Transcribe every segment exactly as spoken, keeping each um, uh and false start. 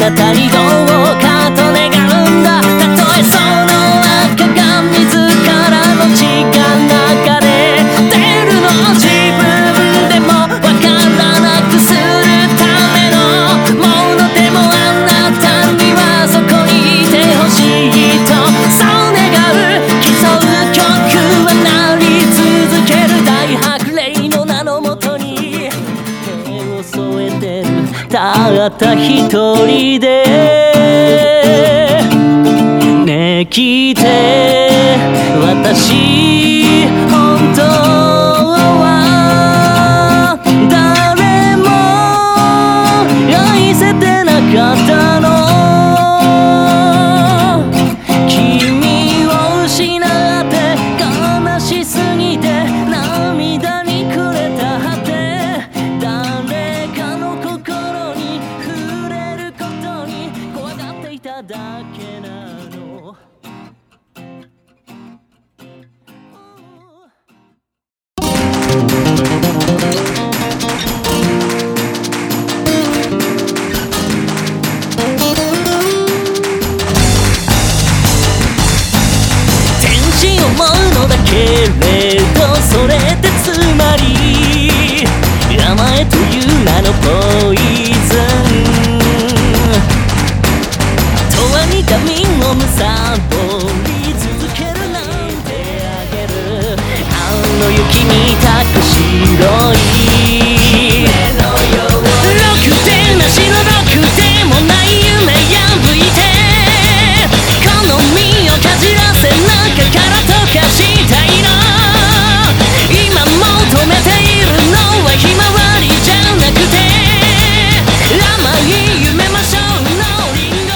なたにどうかと願うんだ。たとえその赤が自らの血が流れ出るの自分でもわからなくするためのものでも、あなたにはそこにいてほしいとそう願う。競う曲は鳴り続ける大白麗の名のもとに手を添えてるたった一人でねえ聞いて私本当は誰も愛せてなかったの。君を失って悲しすぎて涙に暮れた果て、誰かの心に触れることに怖がっていただけなの。天使思うのだけれど、それってつまり甘えという名のポイズン。永遠に髪をむさぼり続けるなんてあげる。あの雪にたく白いろくでなしのろくでもない夢破いて、この身をかじらせ中から溶かしたいの。今求めているのはひまわりじゃなくて甘い夢魔性のリンゴ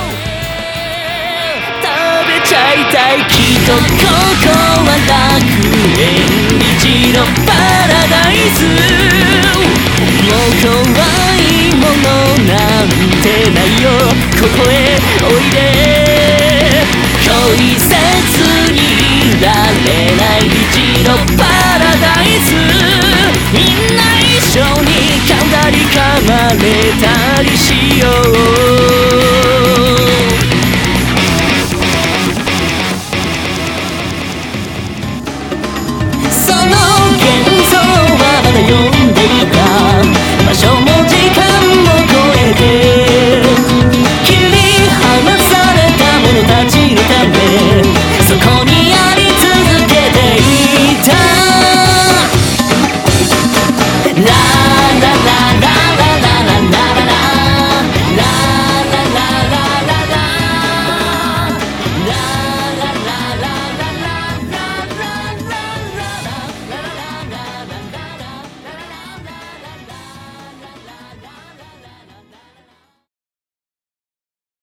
食べちゃいたい。きっとここは楽園、虹のパラダイス。もう怖いものなんてないよ、ここへおいで。恋せずにいられない虹のパラダイス。